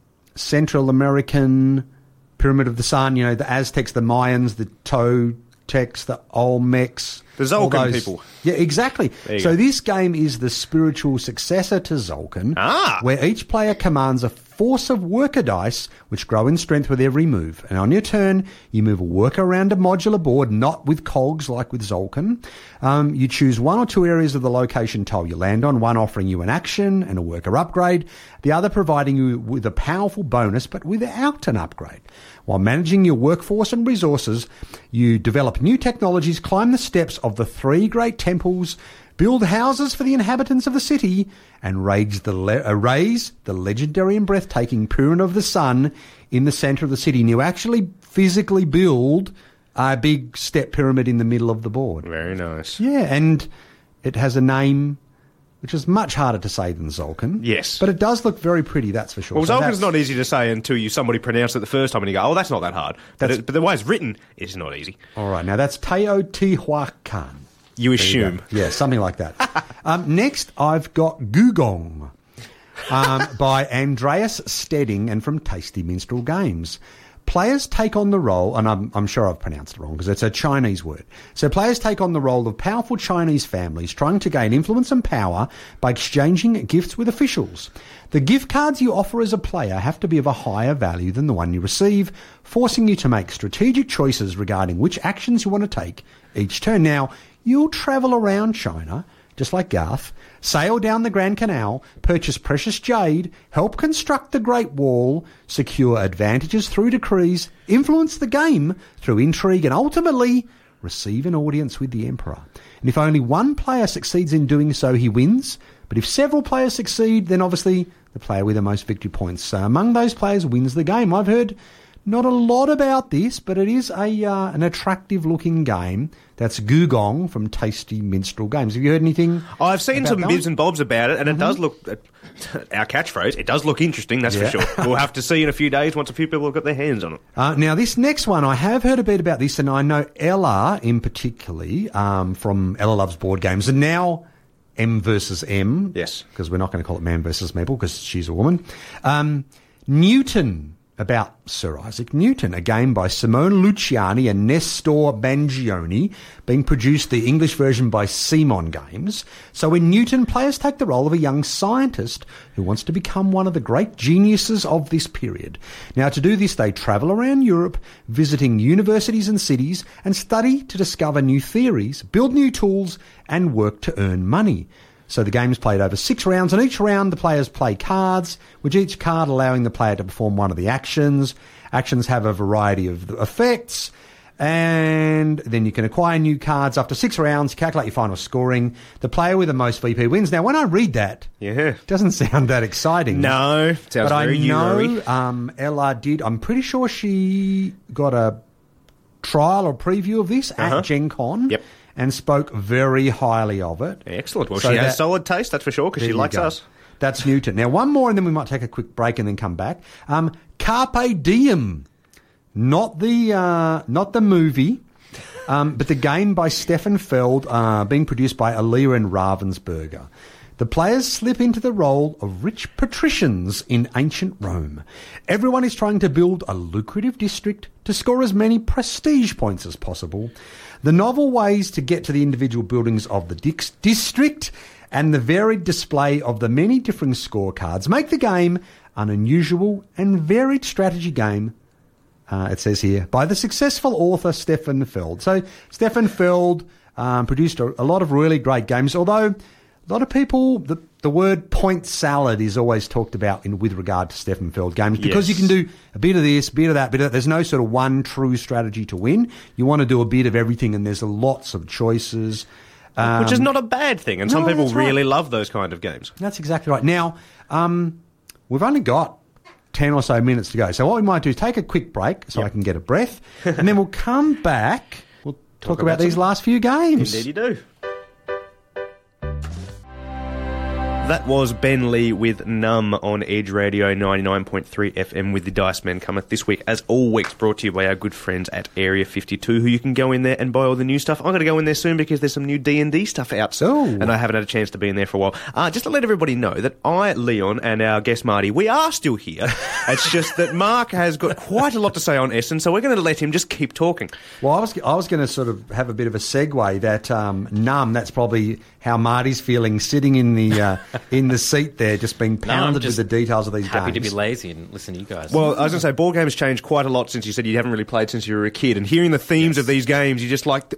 Central American Pyramid of the Sun. You know, the Aztecs, the Mayans, the Aztecs, the Olmecs. The Tzolk'in people. Yeah, exactly. So this game is the spiritual successor to Tzolk'in, where each player commands a force of worker dice, which grow in strength with every move. And on your turn, you move a worker around a modular board, not with cogs like with Tzolk'in. You choose one or two areas of the location tile you land on, one offering you an action and a worker upgrade, the other providing you with a powerful bonus, but without an upgrade. While managing your workforce and resources, you develop new technologies, climb the steps of the 3 great temples, build houses for the inhabitants of the city, and raise the legendary and breathtaking Pyramid of the Sun in the centre of the city. And you actually physically build a big step pyramid in the middle of the board. Very nice. Yeah, and it has a name which is much harder to say than Tzolk'in. Yes. But it does look very pretty, that's for sure. Well, Tzolk'in's not easy to say until somebody pronounced it the first time and you go, oh, that's not that hard. But the way it's written, it's not easy. All right, now that's Teotihuacan. You assume. Yeah, something like that. Next, I've got Gugong by Andreas Stedding and from Tasty Minstrel Games. Players take on the role, and I'm sure I've pronounced it wrong because it's a Chinese word. So players take on the role of powerful Chinese families trying to gain influence and power by exchanging gifts with officials. The gift cards you offer as a player have to be of a higher value than the one you receive, forcing you to make strategic choices regarding which actions you want to take each turn. Now, you'll travel around China, just like Garth, sail down the Grand Canal, purchase precious jade, help construct the Great Wall, secure advantages through decrees, influence the game through intrigue, and ultimately receive an audience with the Emperor. And if only one player succeeds in doing so, he wins. But if several players succeed, then obviously the player with the most victory points among those players wins the game. I've heard not a lot about this, but it is an attractive-looking game. That's Gugong from Tasty Minstrel Games. Have you heard anything? I've seen some bits and bobs about it, and it does look, our catchphrase, it does look interesting, that's for sure. We'll have to see in a few days once a few people have got their hands on it. Now, this next one, I have heard a bit about this, and I know Ella, in particularly, from Ella Loves Board Games, and now M versus M. Yes. Because we're not going to call it Man versus Meeple, because she's a woman. Newton, about Sir Isaac Newton, a game by Simone Luciani and Nestor Bangioni, being produced, the English version by Simon Games. So in Newton, players take the role of a young scientist who wants to become one of the great geniuses of this period. Now, to do this, they travel around Europe, visiting universities and cities, and study to discover new theories, build new tools, and work to earn money. So the game is played over 6 rounds, and each round the players play cards, with each card allowing the player to perform one of the actions. Actions have a variety of effects, and then you can acquire new cards. After 6 rounds, calculate your final scoring. The player with the most VP wins. Now, when I read that, it doesn't sound that exciting. No, sounds very Euro-y. But I know Ella did. I'm pretty sure she got a trial or preview of this at Gen Con. Yep. And spoke very highly of it. Excellent. Well, so she has solid taste, that's for sure, because she likes us. That's Newton. Now, one more, and then we might take a quick break and then come back. Carpe Diem, not the movie, but the game by Stefan Feld, being produced by Alia and Ravensburger. The players slip into the role of rich patricians in ancient Rome. Everyone is trying to build a lucrative district to score as many prestige points as possible. The novel ways to get to the individual buildings of the district and the varied display of the many different scorecards make the game an unusual and varied strategy game, it says here, by the successful author Stefan Feld. So Stefan Feld produced a lot of really great games, although a lot of people, the word point salad is always talked about with regard to Stefan Feld games because you can do a bit of this, bit of that, bit of that. There's no sort of one true strategy to win. You want to do a bit of everything, and there's lots of choices. Which is not a bad thing, and some people really love those kind of games. That's exactly right. Now, we've only got 10 or so minutes to go. So what we might do is take a quick break so I can get a breath, and then we'll come back. We'll talk about these last few games. Indeed you do. That was Ben Lee with Numb on Edge Radio 99.3 FM with the Dice Men Cometh this week, as all weeks, brought to you by our good friends at Area 52, who you can go in there and buy all the new stuff. I'm going to go in there soon because there's some new D&D stuff out, and I haven't had a chance to be in there for a while. Just to let everybody know that I, Leon, and our guest Marty, we are still here. It's just that Mark has got quite a lot to say on Essen, so we're going to let him just keep talking. Well, I was going to sort of have a bit of a segue that Numb, that's probably how Marty's feeling, sitting in the seat there, just being pounded with the details of these games. Happy to be lazy and listen to you guys. Well, I was going to say, board games changed quite a lot since you said you haven't really played since you were a kid, and hearing the themes of these games, you're just like,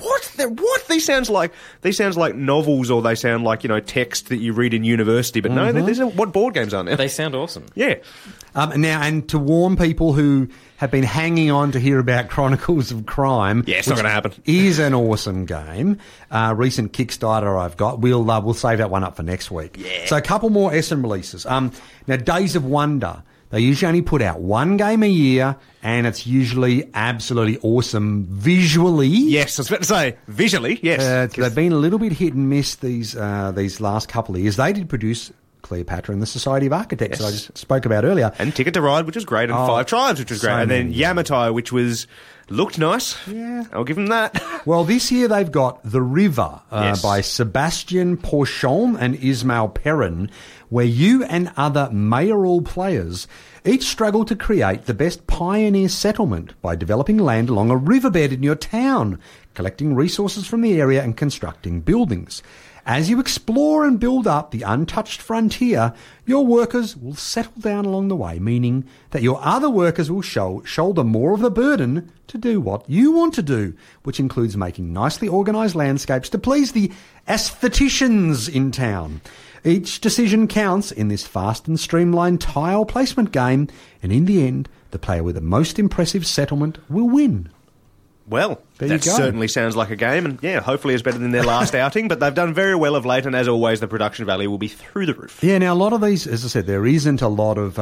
what? These sounds like novels, or they sound like, text that you read in university, but no, these are what board games are now. They sound awesome. Yeah. Now, and to warn people who have been hanging on to hear about Chronicles of Crime, yeah, it's not going to happen, is an awesome game. Recent Kickstarter I've got. We'll save that one up for next week. Yeah. So a couple more Essen releases. Now, Days of Wonder. They usually only put out one game a year, and it's usually absolutely awesome visually. Yes, I was about to say, visually, yes. They've been a little bit hit and miss these last couple of years. They did produce Cleopatra and the Society of Architects, that I just spoke about earlier. And Ticket to Ride, which was great, and Five Tribes, which was great. And then Yamatai, which looked nice. Yeah. I'll give them that. Well, this year they've got The River by Sebastian Porchon and Ismail Perrin, where you and other mayoral players each struggle to create the best pioneer settlement by developing land along a riverbed in your town, collecting resources from the area and constructing buildings. As you explore and build up the untouched frontier, your workers will settle down along the way, meaning that your other workers will shoulder more of the burden to do what you want to do, which includes making nicely organised landscapes to please the aestheticians in town. Each decision counts in this fast and streamlined tile placement game, and in the end, the player with the most impressive settlement will win. Well, that certainly sounds like a game, and yeah, hopefully it's better than their last outing, but they've done very well of late, and as always, the production value will be through the roof. Yeah, now a lot of these, as I said, there isn't a lot of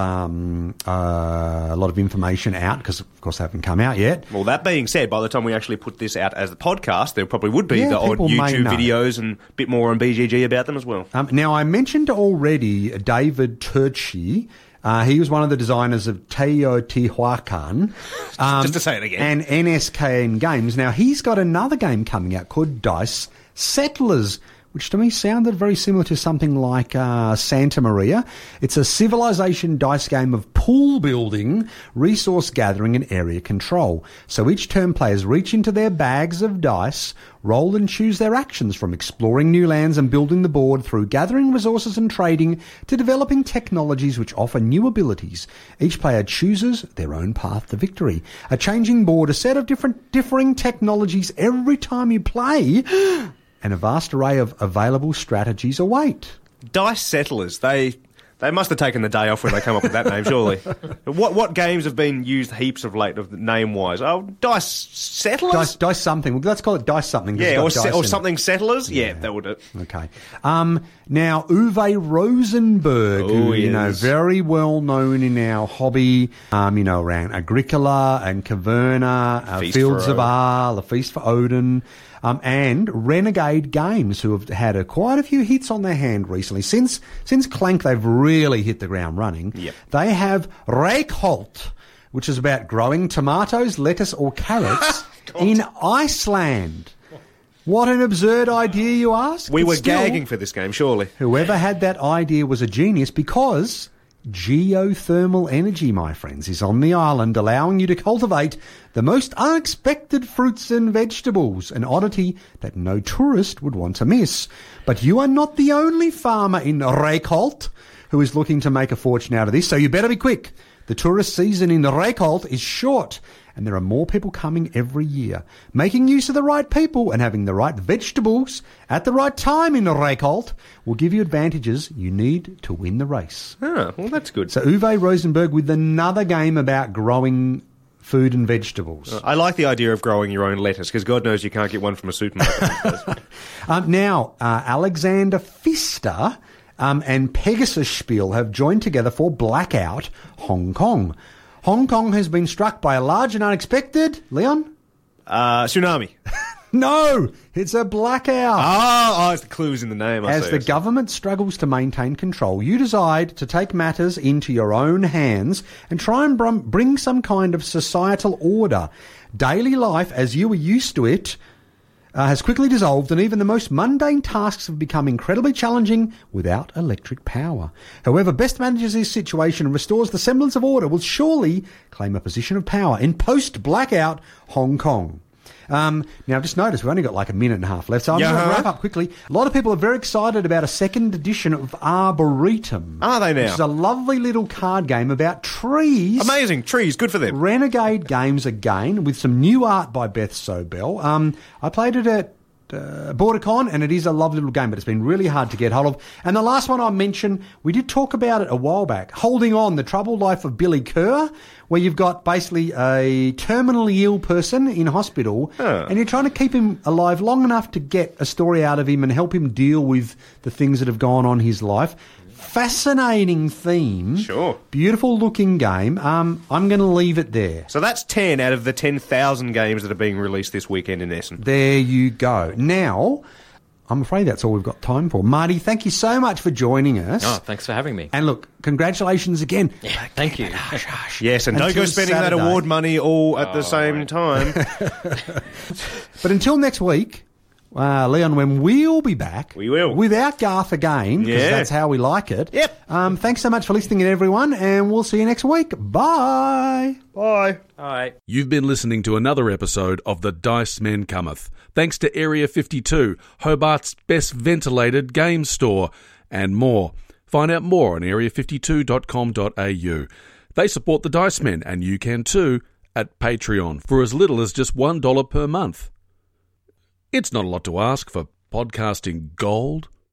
information out, because of course they haven't come out yet. Well, that being said, by the time we actually put this out as the podcast, there probably would be the odd YouTube videos and a bit more on BGG about them as well. Now, I mentioned already David Turchi. He was one of the designers of Teotihuacan. Just to say it again. And NSKN Games. Now, he's got another game coming out called Dice Settlers, which to me sounded very similar to something like Santa Maria. It's a civilization dice game of pool building, resource gathering and area control. So each turn players reach into their bags of dice, roll and choose their actions, from exploring new lands and building the board through gathering resources and trading to developing technologies which offer new abilities. Each player chooses their own path to victory. A changing board, a set of differing technologies every time you play, and a vast array of available strategies await. Dice Settlers. They must have taken the day off when they come up with that name, surely. What games have been used heaps of late, name-wise? Oh, Dice Settlers? Dice something. Let's call it Dice something. Yeah, or something Settlers? Yeah, that would do. Okay. Now, Uwe Rosenberg, who, very well known in our hobby, around Agricola and Caverna, Fields of Ar, The Feast for Odin, and Renegade Games, who have had quite a few hits on their hand recently. Since Clank, they've really hit the ground running. Yep. They have Reykholt, which is about growing tomatoes, lettuce or carrots in Iceland. What an absurd idea, you ask? We were gagging for this game, surely. Whoever had that idea was a genius, because geothermal energy, my friends, is on the island, allowing you to cultivate the most unexpected fruits and vegetables, an oddity that no tourist would want to miss. But you are not the only farmer in Reykholt who is looking to make a fortune out of this, so you better be quick. The tourist season in Reykholt is short, and there are more people coming every year. Making use of the right people and having the right vegetables at the right time in Reykholt will give you advantages you need to win the race. Ah, well, that's good. So Uwe Rosenberg with another game about growing food and vegetables. I like the idea of growing your own lettuce, because God knows you can't get one from a supermarket. Now, Alexander Pfister and Pegasus Spiel have joined together for Blackout Hong Kong. Hong Kong has been struck by a large and unexpected, Leon? Tsunami. No, it's a blackout. It's the clues in the name. As the government struggles to maintain control, you decide to take matters into your own hands and try and bring some kind of societal order. Daily life, as you were used to it, has quickly dissolved, and even the most mundane tasks have become incredibly challenging without electric power. Whoever best manages this situation and restores the semblance of order will surely claim a position of power in post-blackout Hong Kong. Now, I've just noticed we've only got like a minute and a half left, so I'm going to wrap up quickly. A lot of people are very excited about a second edition of Arboretum. Are they now? Which is a lovely little card game about trees. Amazing. Trees. Good for them. Renegade Games again, with some new art by Beth Sobel. I played it at BorderCon, and it is a lovely little game, but it's been really hard to get hold of. And the last one I mentioned, we did talk about it a while back, Holding On, The Troubled Life of Billy Kerr, where you've got basically a terminally ill person in hospital, and you're trying to keep him alive long enough to get a story out of him and help him deal with the things that have gone on in his life. Fascinating theme. Sure. Beautiful looking game. I'm going to leave it there. So that's 10 out of the 10,000 games that are being released this weekend in Essen. There you go. Now, I'm afraid that's all we've got time for. Marty, thank you so much for joining us. Oh, thanks for having me. And look, congratulations again. Yeah, thank you. Yes, and don't go spending that award money all at the same time. But until next week, Leon, when we'll be back. We will. Without Garth again, because that's how we like it. Yep. Thanks so much for listening, everyone, and we'll see you next week. Bye. Bye. All right. You've been listening to another episode of The Dice Men Cometh, thanks to Area 52, Hobart's best ventilated game store, and more. Find out more on area52.com.au. They support The Dice Men, and you can too, at Patreon, for as little as just $1 per month. It's not a lot to ask for podcasting gold.